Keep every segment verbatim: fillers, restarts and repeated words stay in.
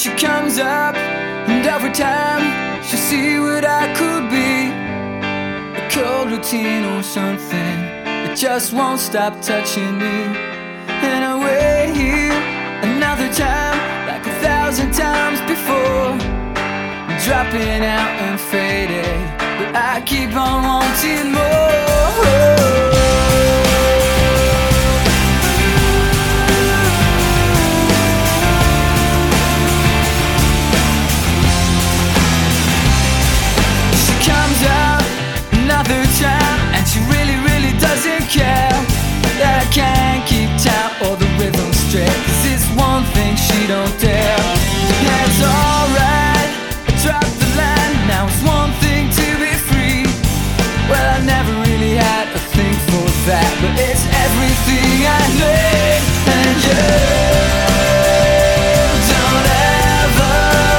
She comes up, and every time she see what I could be, a cold routine or something that just won't stop touching me. And I wait here another time, like a thousand times before, dropping out and fading, but I keep on wanting more. Another time, and she really, really doesn't care that I can't keep time or the rhythm straight. This is one thing she don't dare. Yeah, it's alright, I dropped the line. Now it's one thing to be free. Well, I never really had a thing for that, but it's everything I need. And you don't ever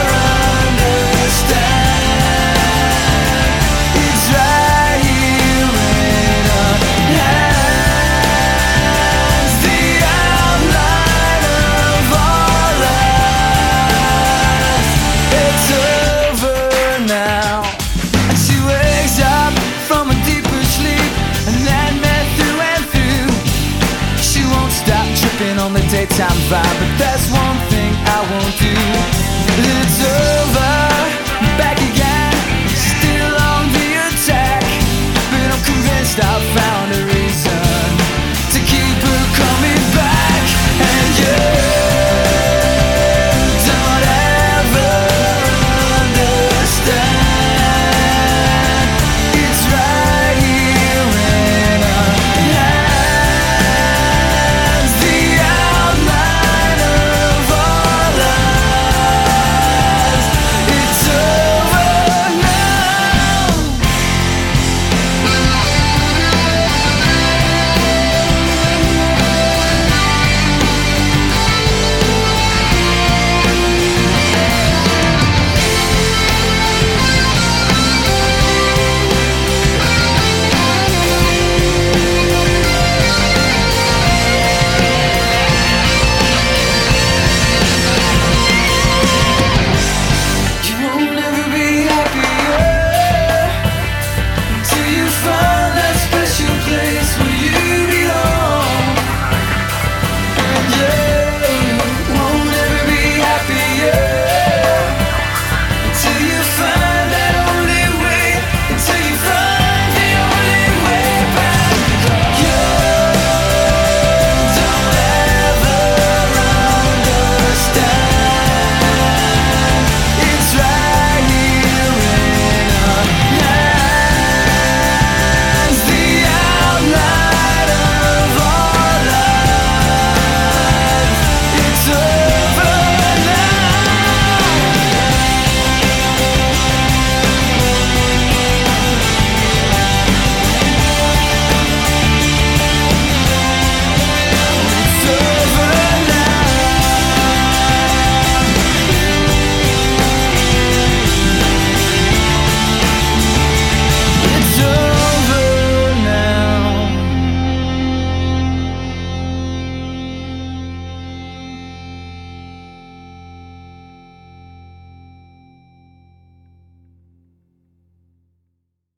understand. It's right on the daytime vibe, but that's one thing I won't do. It's